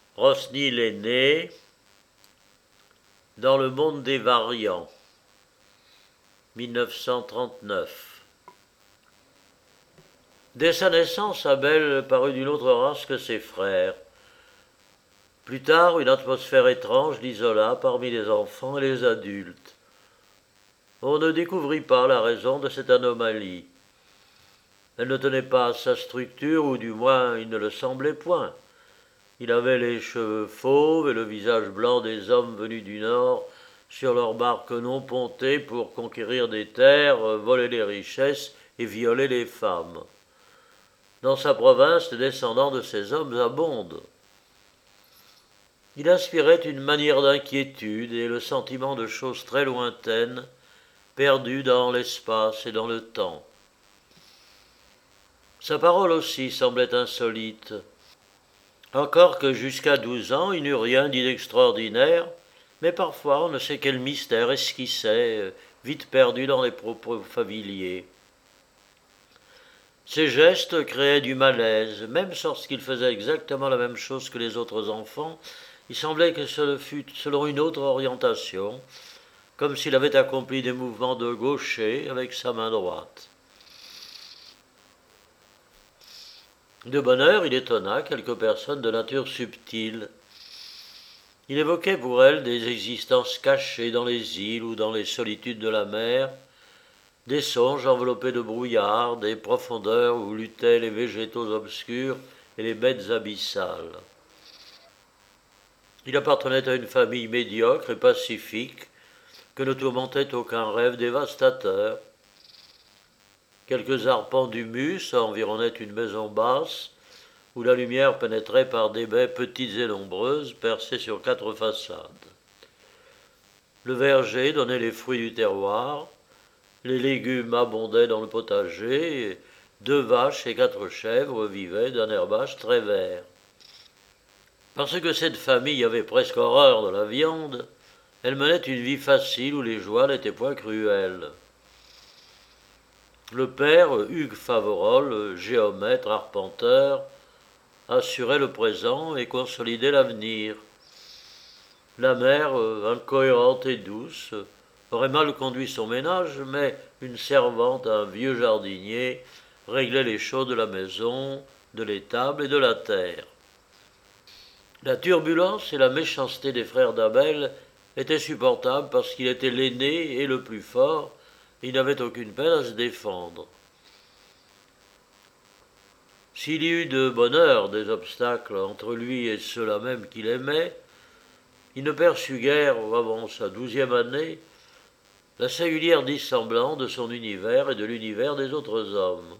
Rosnil est né dans le monde des variants, 1939. Dès sa naissance, Abel parut d'une autre race que ses frères. Plus tard, une atmosphère étrange l'isola parmi les enfants et les adultes. On ne découvrit pas la raison de cette anomalie. Elle ne tenait pas à sa structure, ou du moins il ne le semblait point. Il avait les cheveux fauves et le visage blanc des hommes venus du Nord sur leurs barques non pontées pour conquérir des terres, voler les richesses et violer les femmes. Dans sa province, les descendants de ces hommes abondent. Il inspirait une manière d'inquiétude et le sentiment de choses très lointaines, perdues dans l'espace et dans le temps. Sa parole aussi semblait insolite. Encore que jusqu'à 12 ans, il n'eut rien d'extraordinaire, mais parfois on ne sait quel mystère esquissait, vite perdu dans les propos familiers. Ses gestes créaient du malaise, même lorsqu'il faisait exactement la même chose que les autres enfants, il semblait que ce fût selon une autre orientation, comme s'il avait accompli des mouvements de gaucher avec sa main droite. De bonne heure, il étonna quelques personnes de nature subtile. Il évoquait pour elles des existences cachées dans les îles ou dans les solitudes de la mer, des songes enveloppés de brouillard, des profondeurs où luttaient les végétaux obscurs et les bêtes abyssales. Il appartenait à une famille médiocre et pacifique que ne tourmentait aucun rêve dévastateur. Quelques arpents d'humus environnaient une maison basse où la lumière pénétrait par des baies petites et nombreuses percées sur 4 façades. Le verger donnait les fruits du terroir, les légumes abondaient dans le potager, et 2 vaches et 4 chèvres vivaient d'un herbage très vert. Parce que cette famille avait presque horreur de la viande, elle menait une vie facile où les joies n'étaient point cruelles. Le père, Hugues Faverolles, géomètre, arpenteur, assurait le présent et consolidait l'avenir. La mère, incohérente et douce, aurait mal conduit son ménage, mais une servante, un vieux jardinier, réglait les choses de la maison, de l'étable et de la terre. La turbulence et la méchanceté des frères d'Abel étaient supportables parce qu'il était l'aîné et le plus fort, et il n'avait aucune peine à se défendre. S'il y eut de bonne heure des obstacles entre lui et ceux-là même qu'il aimait, il ne perçut guère, avant sa 12e année, la singulière dissemblance de son univers et de l'univers des autres hommes.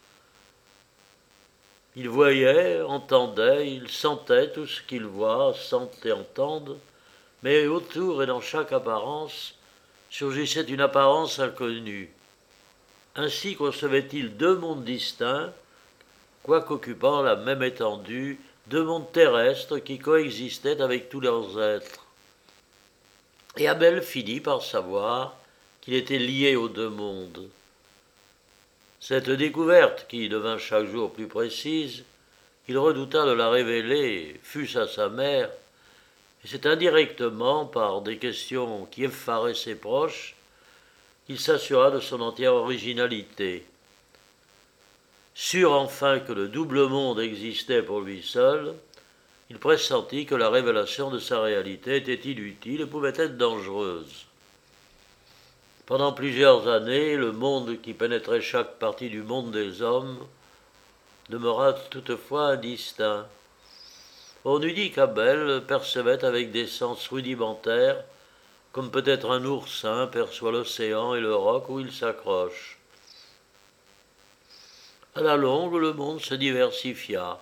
Il voyait, entendait, il sentait tout ce qu'il voit, sentent et entendent, mais autour et dans chaque apparence surgissait une apparence inconnue. Ainsi concevait-il 2 mondes distincts, quoique occupant la même étendue, 2 mondes terrestres qui coexistaient avec tous leurs êtres. Et Abel finit par savoir qu'il était lié aux 2 mondes. Cette découverte, qui devint chaque jour plus précise, il redouta de la révéler, fût-ce à sa mère, et c'est indirectement, par des questions qui effaraient ses proches, qu'il s'assura de son entière originalité. Sûr enfin que le double monde existait pour lui seul, il pressentit que la révélation de sa réalité était inutile et pouvait être dangereuse. Pendant plusieurs années, le monde qui pénétrait chaque partie du monde des hommes demeura toutefois indistinct. On eût dit qu'Abel percevait avec des sens rudimentaires, comme peut-être un oursin perçoit l'océan et le roc où il s'accroche. À la longue, le monde se diversifia.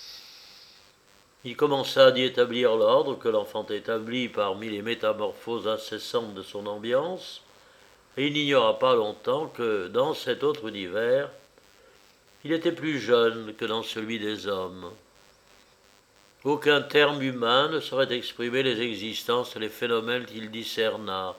Il commença d'y établir l'ordre que l'enfant établit parmi les métamorphoses incessantes de son ambiance, et il n'ignora pas longtemps que, dans cet autre univers, il était plus jeune que dans celui des hommes. Aucun terme humain ne saurait exprimer les existences et les phénomènes qu'il discerna.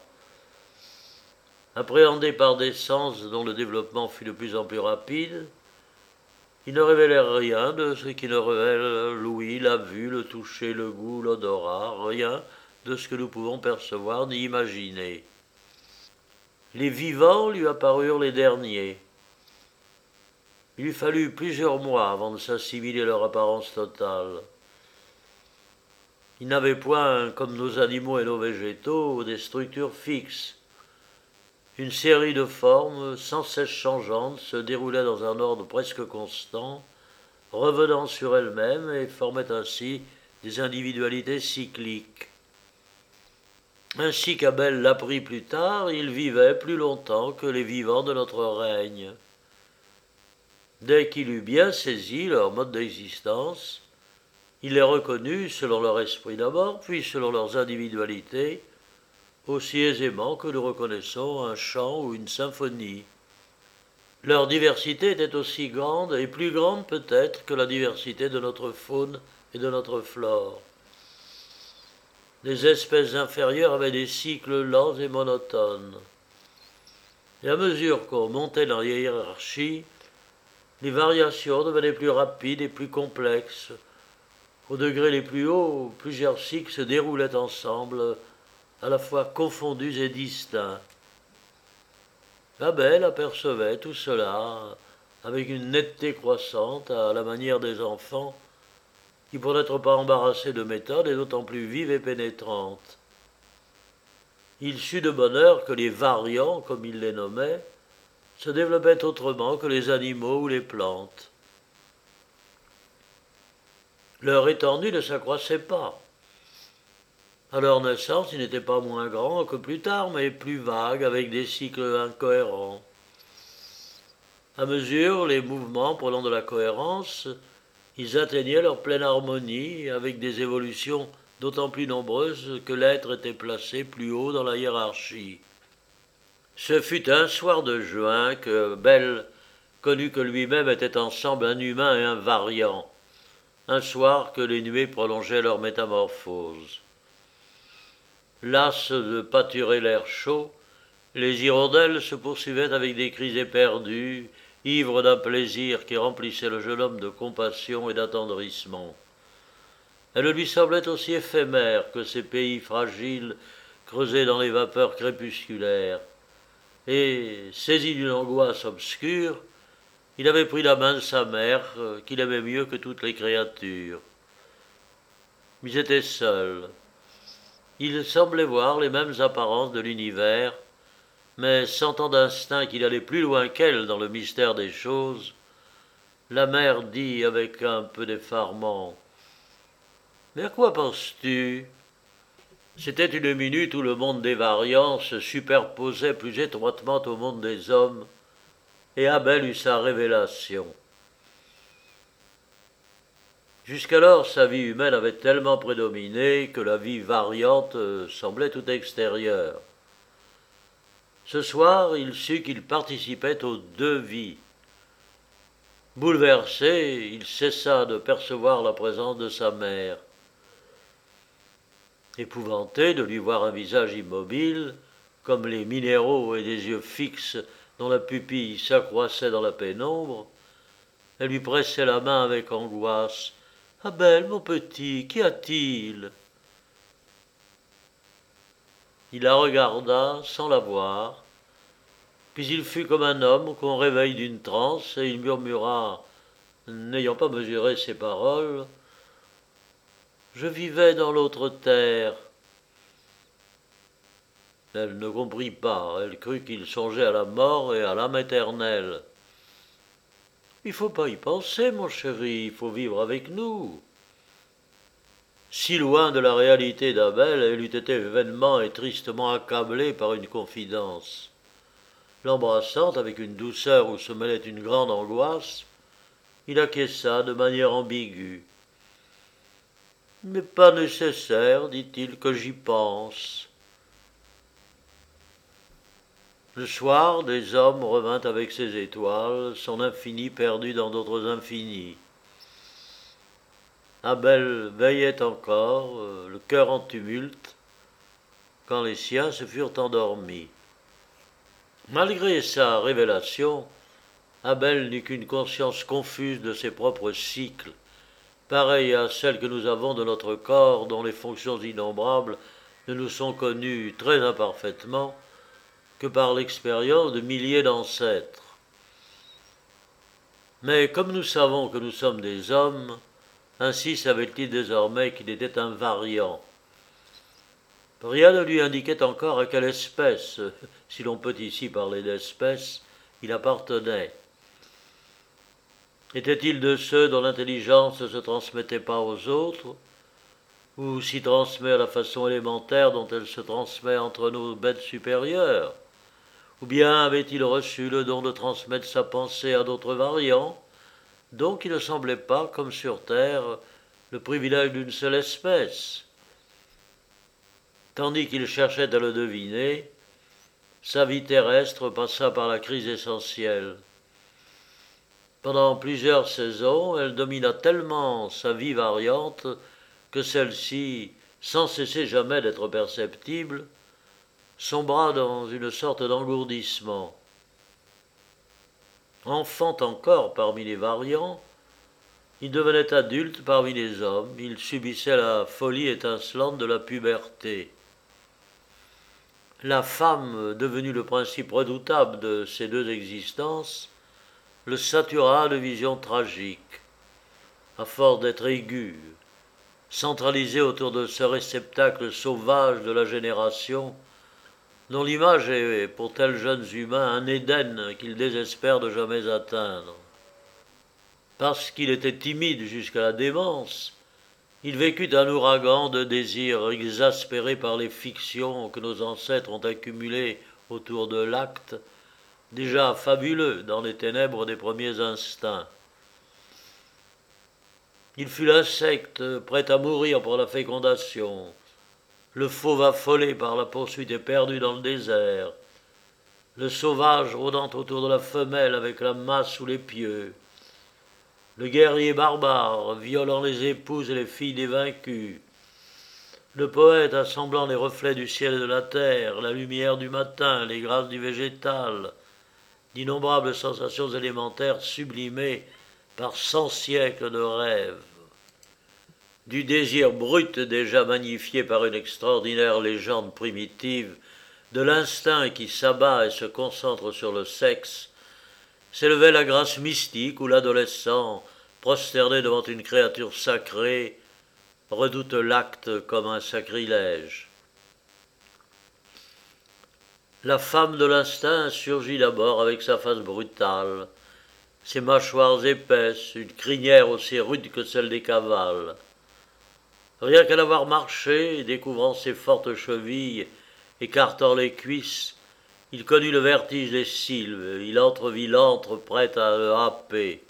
Appréhendé par des sens dont le développement fut de plus en plus rapide, Il ne révélait rien de ce qui ne révèle l'ouïe, la vue, le toucher, le goût, l'odorat, rien de ce que nous pouvons percevoir ni imaginer. Les vivants lui apparurent les derniers. Il lui fallut plusieurs mois avant de s'assimiler leur apparence totale. Ils n'avaient point, comme nos animaux et nos végétaux, des structures fixes. Une série de formes sans cesse changeantes se déroulait dans un ordre presque constant, revenant sur elle-même et formait ainsi des individualités cycliques. Ainsi qu'Abel l'apprit plus tard, il vivait plus longtemps que les vivants de notre règne. Dès qu'il eut bien saisi leur mode d'existence, il les reconnut selon leur esprit d'abord, puis selon leurs individualités, aussi aisément que nous reconnaissons un chant ou une symphonie. Leur diversité était aussi grande, et plus grande peut-être que la diversité de notre faune et de notre flore. Les espèces inférieures avaient des cycles lents et monotones. Et à mesure qu'on montait dans la hiérarchie, les variations devenaient plus rapides et plus complexes. Aux degrés les plus hauts, plusieurs cycles se déroulaient ensemble, à la fois confondus et distincts. Abel apercevait tout cela avec une netteté croissante à la manière des enfants, qui pour n'être pas embarrassés de méthode est d'autant plus vive et pénétrante. Il sut de bonne heure que les variants, comme il les nommait, se développaient autrement que les animaux ou les plantes. Leur étendue ne s'accroissait pas. À leur naissance, ils n'étaient pas moins grands que plus tard, mais plus vagues, avec des cycles incohérents. À mesure, les mouvements prenant de la cohérence, ils atteignaient leur pleine harmonie, avec des évolutions d'autant plus nombreuses que l'être était placé plus haut dans la hiérarchie. Ce fut un soir de juin que Bel connut que lui-même était ensemble un humain et un variant, un soir que les nuées prolongeaient leur métamorphose. Las de pâturer l'air chaud, les hirondelles se poursuivaient avec des cris éperdus, ivres d'un plaisir qui remplissait le jeune homme de compassion et d'attendrissement. Elle lui semblait aussi éphémère que ces pays fragiles creusés dans les vapeurs crépusculaires. Et, saisi d'une angoisse obscure, il avait pris la main de sa mère, qu'il aimait mieux que toutes les créatures. Ils étaient seuls. Il semblait voir les mêmes apparences de l'univers, mais sentant d'instinct qu'il allait plus loin qu'elle dans le mystère des choses, la mère dit avec un peu d'effarement « Mais à quoi penses-tu » C'était une minute où le monde des variants se superposait plus étroitement au monde des hommes, et Abel eut sa révélation. Jusqu'alors, sa vie humaine avait tellement prédominé que la vie variante semblait tout extérieure. Ce soir, il sut qu'il participait aux deux vies. Bouleversé, il cessa de percevoir la présence de sa mère. Épouvanté de lui voir un visage immobile, comme les minéraux et des yeux fixes dont la pupille s'accroissait dans la pénombre, elle lui pressait la main avec angoisse. « Abel, mon petit, qu'y a-t-il » Il la regarda sans la voir, puis il fut comme un homme qu'on réveille d'une transe, et il murmura, n'ayant pas mesuré ses paroles, « Je vivais dans l'autre terre. » Elle ne comprit pas, elle crut qu'il songeait à la mort et à l'âme éternelle. « Il ne faut pas y penser, mon chéri, il faut vivre avec nous. » Si loin de la réalité d'Abel, elle eût été vainement et tristement accablée par une confidence. L'embrassant avec une douceur où se mêlait une grande angoisse, il acquiesça de manière ambiguë. « Il n'est pas nécessaire, dit-il, que j'y pense. » Le soir, des hommes revint avec ses étoiles, son infini perdu dans d'autres infinis. Abel veillait encore, le cœur en tumulte, quand les siens se furent endormis. Malgré sa révélation, Abel n'eut qu'une conscience confuse de ses propres cycles, pareille à celle que nous avons de notre corps, dont les fonctions innombrables ne nous sont connues très imparfaitement que par l'expérience de milliers d'ancêtres. Mais comme nous savons que nous sommes des hommes, ainsi savait-il désormais qu'il était un variant. Rien ne lui indiquait encore à quelle espèce, si l'on peut ici parler d'espèce, il appartenait. Était-il de ceux dont l'intelligence ne se transmettait pas aux autres, ou s'y transmet à la façon élémentaire dont elle se transmet entre nos bêtes supérieures? Ou bien avait-il reçu le don de transmettre sa pensée à d'autres variants, donc il ne semblait pas, comme sur Terre, le privilège d'une seule espèce? Tandis qu'il cherchait à le deviner, sa vie terrestre passa par la crise essentielle. Pendant plusieurs saisons, elle domina tellement sa vie variante que celle-ci, sans cesser jamais d'être perceptible, sombra dans une sorte d'engourdissement. Enfant encore parmi les variants, il devenait adulte parmi les hommes, il subissait la folie étincelante de la puberté. La femme, devenue le principe redoutable de ces deux existences, le satura de visions tragiques. À force d'être aiguë, centralisée autour de ce réceptacle sauvage de la génération, dont l'image est pour tels jeunes humains un Éden qu'ils désespèrent de jamais atteindre. Parce qu'il était timide jusqu'à la démence, il vécut un ouragan de désirs exaspérés par les fictions que nos ancêtres ont accumulées autour de l'acte, déjà fabuleux dans les ténèbres des premiers instincts. Il fut l'insecte prêt à mourir pour la fécondation, le fauve affolé par la poursuite éperdue dans le désert, le sauvage rôdant autour de la femelle avec la masse sous les pieux, le guerrier barbare violant les épouses et les filles des vaincus, le poète assemblant les reflets du ciel et de la terre, la lumière du matin, les grâces du végétal, d'innombrables sensations élémentaires sublimées par 100 siècles de rêves, du désir brut déjà magnifié par une extraordinaire légende primitive, de l'instinct qui s'abat et se concentre sur le sexe, s'élevait la grâce mystique où l'adolescent, prosterné devant une créature sacrée, redoute l'acte comme un sacrilège. La femme de l'instinct surgit d'abord avec sa face brutale, ses mâchoires épaisses, une crinière aussi rude que celle des cavales. Rien qu'à l'avoir marché, découvrant ses fortes chevilles, écartant les cuisses, il connut le vertige des sylves, il entrevit l'antre prête à le happer.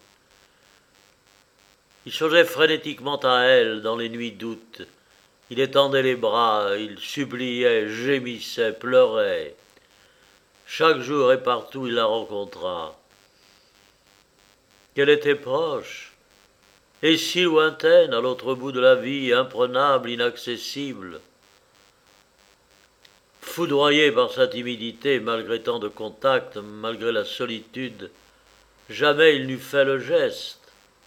Il songeait frénétiquement à elle dans les nuits d'août. Il étendait les bras, il suppliait, gémissait, pleurait. Chaque jour et partout il la rencontra. Qu'elle était proche, et si lointaine, à l'autre bout de la vie, imprenable, inaccessible. Foudroyé par sa timidité, malgré tant de contacts, malgré la solitude, jamais il n'eût fait le geste.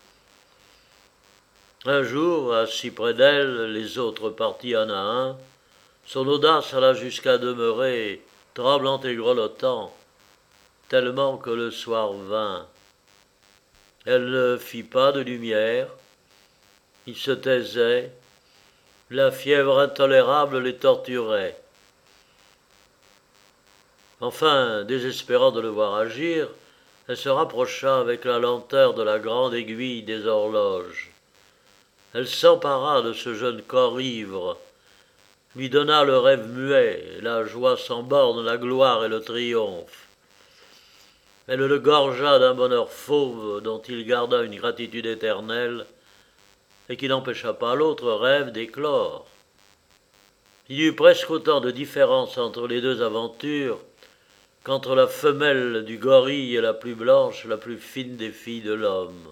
Un jour, assis près d'elle, les autres partis un à un, son audace alla jusqu'à demeurer, tremblante et grelottant, tellement que le soir vint. Elle ne fit pas de lumière, il se taisait, la fièvre intolérable les torturait. Enfin, désespérant de le voir agir, elle se rapprocha avec la lenteur de la grande aiguille des horloges. Elle s'empara de ce jeune corps ivre, lui donna le rêve muet, la joie sans borne, la gloire et le triomphe. Elle le gorgea d'un bonheur fauve dont il garda une gratitude éternelle et qui n'empêcha pas l'autre rêve d'éclore. Il y eut presque autant de différence entre les deux aventures qu'entre la femelle du gorille et la plus blanche, la plus fine des filles de l'homme.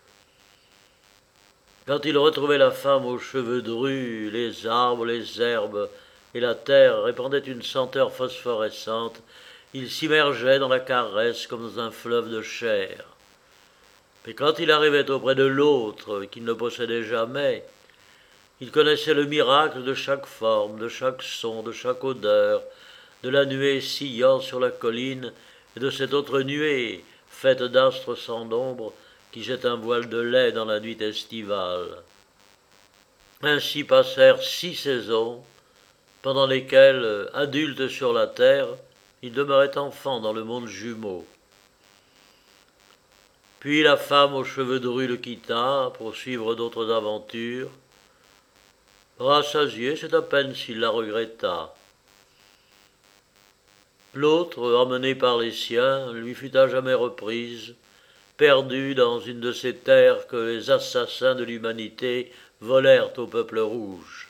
Quand il retrouvait la femme aux cheveux drus, les arbres, les herbes et la terre répandaient une senteur phosphorescente, il s'immergeait dans la caresse comme dans un fleuve de chair. Mais quand il arrivait auprès de l'autre, qu'il ne possédait jamais, il connaissait le miracle de chaque forme, de chaque son, de chaque odeur, de la nuée sillant sur la colline et de cette autre nuée, faite d'astres sans nombre, qui jette un voile de lait dans la nuit estivale. Ainsi passèrent 6 saisons, pendant lesquelles, adulte sur la terre, il demeurait enfant dans le monde jumeau. Puis la femme aux cheveux drus le quitta pour suivre d'autres aventures. Rassasié, c'est à peine s'il la regretta. L'autre, emmené par les siens, lui fut à jamais reprise, perdue dans une de ces terres que les assassins de l'humanité volèrent au peuple rouge.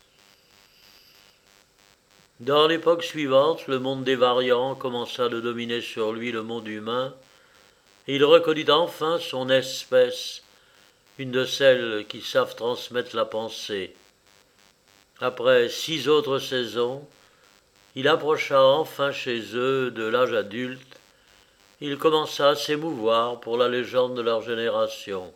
Dans l'époque suivante, le monde des variants commença de dominer sur lui le monde humain, et il reconnut enfin son espèce, une de celles qui savent transmettre la pensée. Après 6 autres saisons, il approcha enfin chez eux de l'âge adulte. Il commença à s'émouvoir pour la légende de leur génération.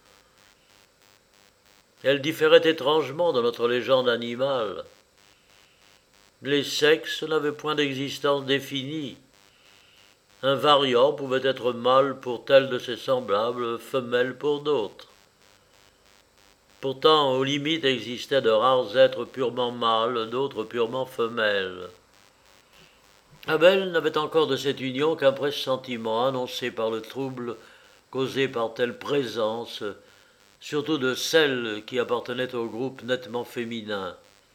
Elle différait étrangement de notre légende animale. Les sexes n'avaient point d'existence définie. Un variant pouvait être mâle pour tel de ses semblables, femelle pour d'autres. Pourtant, aux limites existaient de rares êtres purement mâles, d'autres purement femelles. Abel n'avait encore de cette union qu'un pressentiment annoncé par le trouble causé par telle présence, surtout de celle qui appartenait au groupe nettement féminin.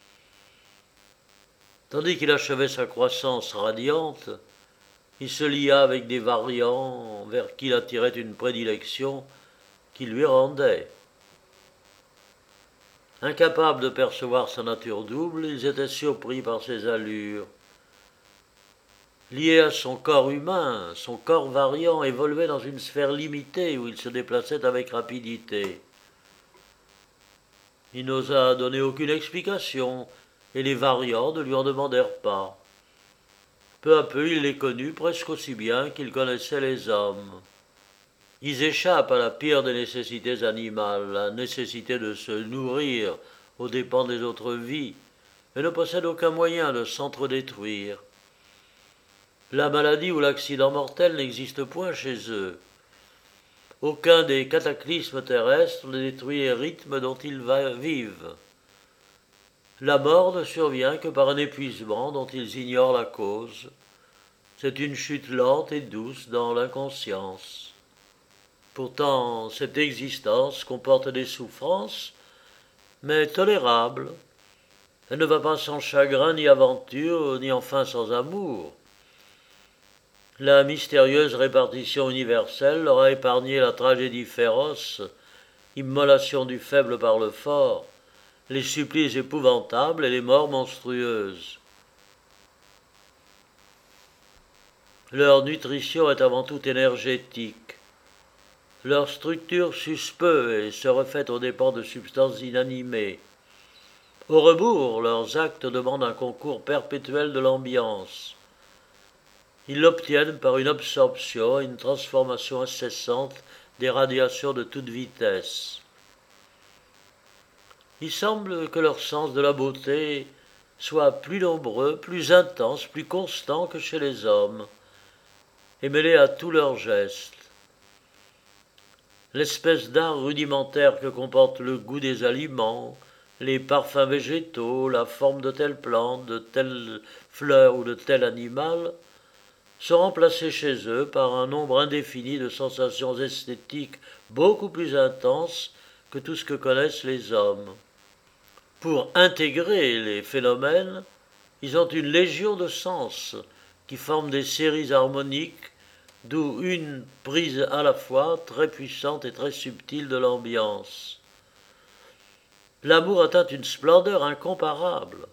Tandis qu'il achevait sa croissance radiante, il se lia avec des variants vers qui il attirait une prédilection qui lui rendait. Incapables de percevoir sa nature double, ils étaient surpris par ses allures. Lié à son corps humain, son corps variant évoluait dans une sphère limitée où il se déplaçait avec rapidité. Il n'osa donner aucune explication, et les variants ne lui en demandèrent pas. Peu à peu, il les connut presque aussi bien qu'il connaissait les hommes. Ils échappent à la pire des nécessités animales, la nécessité de se nourrir aux dépens des autres vies, et ne possèdent aucun moyen de s'entre-détruire. La maladie ou l'accident mortel n'existe point chez eux. Aucun des cataclysmes terrestres ne détruit les rythmes dont ils vivent. La mort ne survient que par un épuisement dont ils ignorent la cause. C'est une chute lente et douce dans l'inconscience. Pourtant, cette existence comporte des souffrances, mais tolérables. Elle ne va pas sans chagrin ni aventure, ni enfin sans amour. La mystérieuse répartition universelle leur a épargné la tragédie féroce, immolation du faible par le fort, les supplices épouvantables et les morts monstrueuses. Leur nutrition est avant tout énergétique. Leur structure s'use peu et se refait aux dépens de substances inanimées. Au rebours, leurs actes demandent un concours perpétuel de l'ambiance. Ils l'obtiennent par une absorption et une transformation incessante des radiations de toute vitesse. Il semble que leur sens de la beauté soit plus nombreux, plus intense, plus constant que chez les hommes, et mêlé à tous leurs gestes. L'espèce d'art rudimentaire que comporte le goût des aliments, les parfums végétaux, la forme de telle plante, de telle fleur ou de tel animal, sont remplacés chez eux par un nombre indéfini de sensations esthétiques beaucoup plus intenses que tout ce que connaissent les hommes. Pour intégrer les phénomènes, ils ont une légion de sens qui forment des séries harmoniques, d'où une prise à la fois très puissante et très subtile de l'ambiance. L'amour atteint une splendeur incomparable.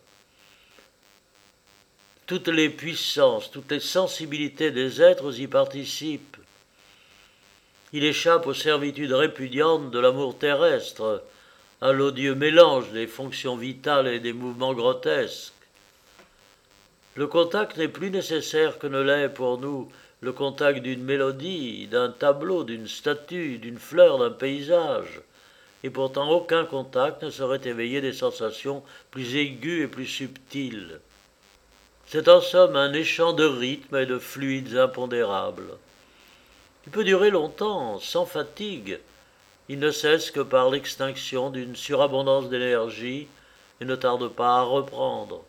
Toutes les puissances, toutes les sensibilités des êtres y participent. Il échappe aux servitudes répudiantes de l'amour terrestre, à l'odieux mélange des fonctions vitales et des mouvements grotesques. Le contact n'est plus nécessaire que ne l'est pour nous le contact d'une mélodie, d'un tableau, d'une statue, d'une fleur, d'un paysage. Et pourtant aucun contact ne saurait éveiller des sensations plus aiguës et plus subtiles. C'est en somme un échant de rythmes et de fluides impondérables. Il peut durer longtemps, sans fatigue. Il ne cesse que par l'extinction d'une surabondance d'énergie et ne tarde pas à reprendre.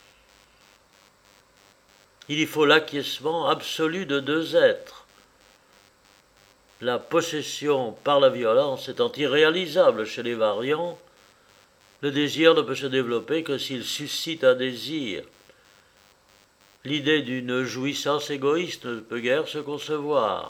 Il y faut l'acquiescement absolu de deux êtres. La possession par la violence étant irréalisable chez les variants, le désir ne peut se développer que s'il suscite un désir. L'idée d'une jouissance égoïste ne peut guère se concevoir.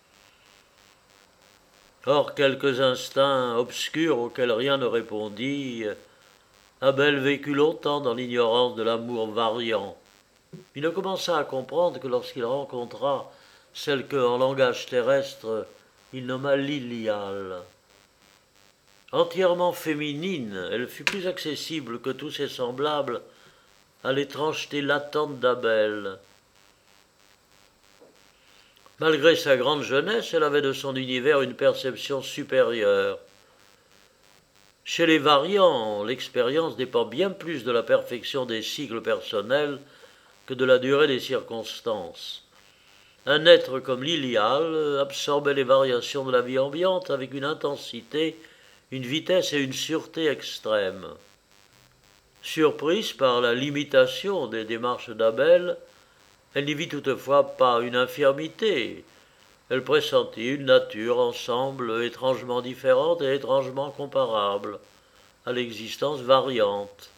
Or, quelques instincts obscurs auxquels rien ne répondit, Abel vécut longtemps dans l'ignorance de l'amour variant. Il ne commença à comprendre que lorsqu'il rencontra celle que, en langage terrestre, il nomma Lilial. Entièrement féminine, elle fut plus accessible que tous ses semblables à l'étrangeté latente d'Abel. Malgré sa grande jeunesse, elle avait de son univers une perception supérieure. Chez les variants, l'expérience dépend bien plus de la perfection des cycles personnels que de la durée des circonstances. Un être comme Lilial absorbait les variations de la vie ambiante avec une intensité, une vitesse et une sûreté extrêmes. Surprise par la limitation des démarches d'Abel, elle n'y vit toutefois pas une infirmité. Elle pressentit une nature ensemble étrangement différente et étrangement comparable à l'existence variante.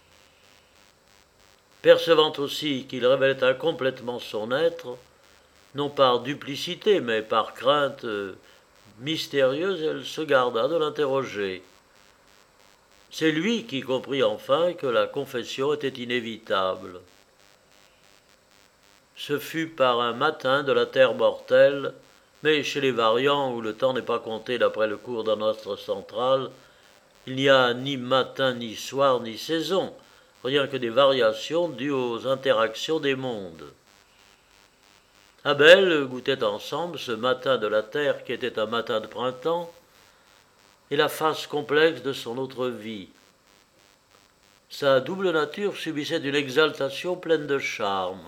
Percevant aussi qu'il révélait incomplètement son être, non par duplicité, mais par crainte mystérieuse, elle se garda de l'interroger. C'est lui qui comprit enfin que la confession était inévitable. Ce fut par un matin de la terre mortelle, mais chez les variants où le temps n'est pas compté d'après le cours d'un astre central, il n'y a ni matin, ni soir, ni saison, rien que des variations dues aux interactions des mondes. Abel goûtait ensemble ce matin de la terre qui était un matin de printemps et la face complexe de son autre vie. Sa double nature subissait une exaltation pleine de charme.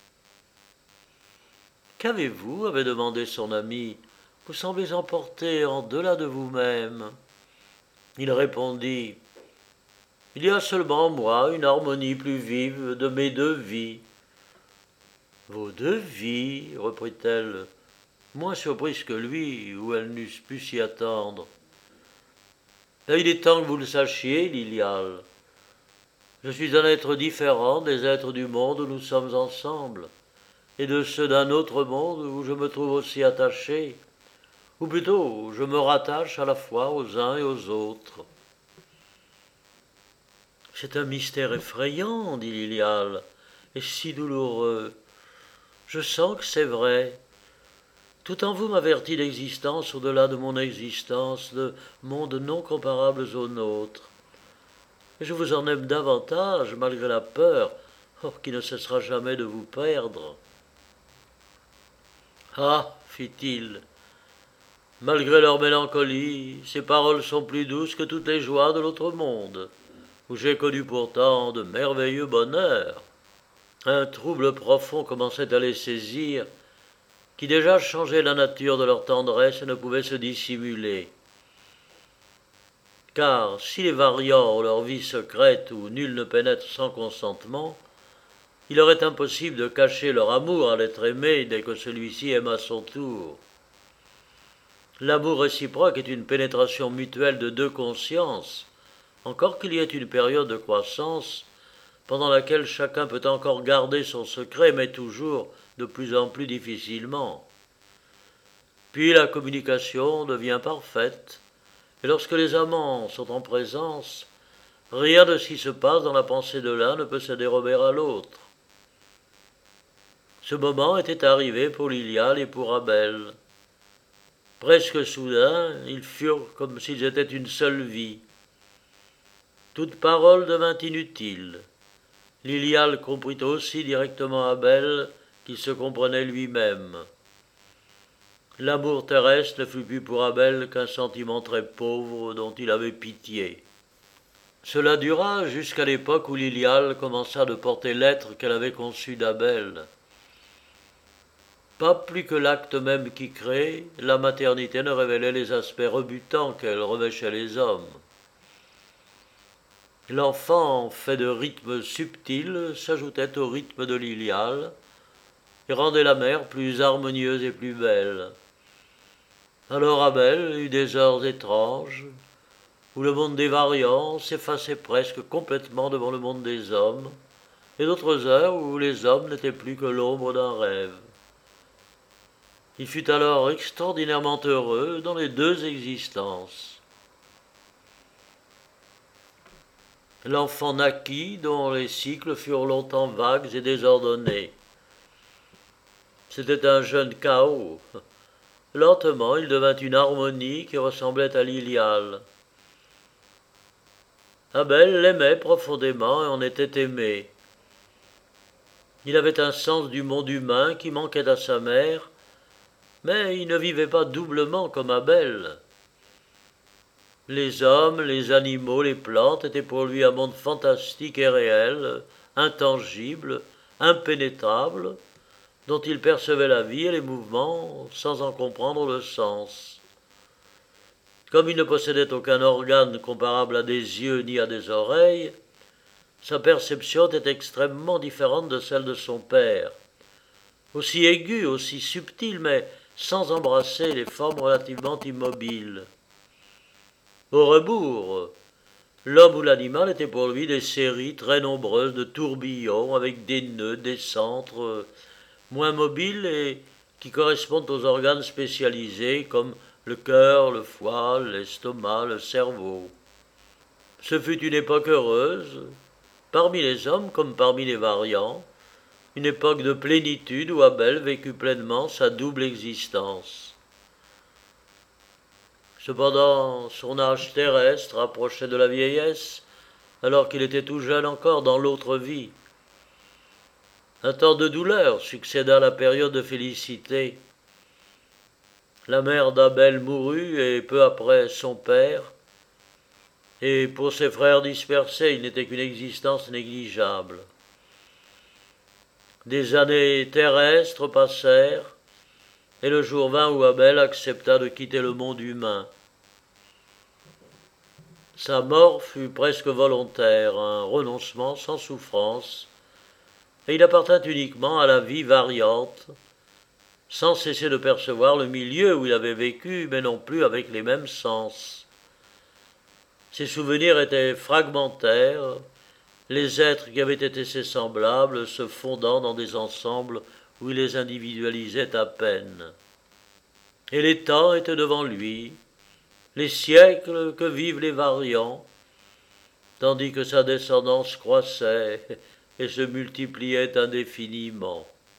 « Qu'avez-vous » avait demandé son ami. « Vous semblez emporté en delà de vous-même. » Il répondit « Il y a seulement en moi une harmonie plus vive de mes deux vies. » « Vos deux vies » reprit-elle, moins surprise que lui, où elle n'eusse pu s'y attendre. « Il est temps que vous le sachiez, Lilial. Je suis un être différent des êtres du monde où nous sommes ensemble, et de ceux d'un autre monde où je me trouve aussi attaché, ou plutôt je me rattache à la fois aux uns et aux autres. » « C'est un mystère effrayant, dit Lilial, et si douloureux. Je sens que c'est vrai. Tout en vous m'avertit l'existence au-delà de mon existence, de mondes non comparables aux nôtres. Et je vous en aime davantage, malgré la peur, qui ne cessera jamais de vous perdre. » « Ah, fit-il, malgré leur mélancolie, ces paroles sont plus douces que toutes les joies de l'autre monde, où j'ai connu pourtant de merveilleux bonheurs. » Un trouble profond commençait à les saisir, qui déjà changeait la nature de leur tendresse et ne pouvait se dissimuler. Car si les variants ont leur vie secrète où nul ne pénètre sans consentement, il leur est impossible de cacher leur amour à l'être aimé dès que celui-ci aime à son tour. L'amour réciproque est une pénétration mutuelle de deux consciences, encore qu'il y ait une période de croissance pendant laquelle chacun peut encore garder son secret, mais toujours de plus en plus difficilement. Puis la communication devient parfaite, et lorsque les amants sont en présence, rien de ce qui se passe dans la pensée de l'un ne peut se dérober à l'autre. Ce moment était arrivé pour Lilial et pour Abel. Presque soudain, ils furent comme s'ils étaient une seule vie. Toute parole devint inutile. Lilial comprit aussi directement Abel qu'il se comprenait lui-même. L'amour terrestre ne fut plus pour Abel qu'un sentiment très pauvre dont il avait pitié. Cela dura jusqu'à l'époque où Lilial commença de porter l'être qu'elle avait conçu d'Abel. Pas plus que l'acte même qui crée, la maternité ne révélait les aspects rebutants qu'elle revêt chez les hommes. L'enfant, fait de rythmes subtils, s'ajoutait au rythme de Lilial et rendait la mère plus harmonieuse et plus belle. Alors Abel eut des heures étranges, où le monde des variants s'effaçait presque complètement devant le monde des hommes, et d'autres heures où les hommes n'étaient plus que l'ombre d'un rêve. Il fut alors extraordinairement heureux dans les deux existences. L'enfant naquit dont les cycles furent longtemps vagues et désordonnés. C'était un jeune chaos. Lentement, il devint une harmonie qui ressemblait à Lilial. Abel l'aimait profondément et en était aimé. Il avait un sens du monde humain qui manquait à sa mère, mais il ne vivait pas doublement comme Abel. Les hommes, les animaux, les plantes étaient pour lui un monde fantastique et réel, intangible, impénétrable, dont il percevait la vie et les mouvements sans en comprendre le sens. Comme il ne possédait aucun organe comparable à des yeux ni à des oreilles, sa perception était extrêmement différente de celle de son père, aussi aiguë, aussi subtile, mais sans embrasser les formes relativement immobiles. Au rebours, l'homme ou l'animal étaient pour lui des séries très nombreuses de tourbillons avec des nœuds, des centres moins mobiles et qui correspondent aux organes spécialisés comme le cœur, le foie, l'estomac, le cerveau. Ce fut une époque heureuse, parmi les hommes comme parmi les variants, une époque de plénitude où Abel vécut pleinement sa double existence. Cependant, son âge terrestre approchait de la vieillesse, alors qu'il était tout jeune encore dans l'autre vie. Un temps de douleur succéda à la période de félicité. La mère d'Abel mourut et peu après son père, et pour ses frères dispersés, il n'était qu'une existence négligeable. Des années terrestres passèrent, et le jour vint où Abel accepta de quitter le monde humain. Sa mort fut presque volontaire, un renoncement sans souffrance, et il appartint uniquement à la vie variante, sans cesser de percevoir le milieu où il avait vécu, mais non plus avec les mêmes sens. Ses souvenirs étaient fragmentaires, les êtres qui avaient été ses semblables se fondant dans des ensembles où il les individualisait à peine. Et les temps étaient devant lui, les siècles que vivent les variants, tandis que sa descendance croissait et se multipliait indéfiniment.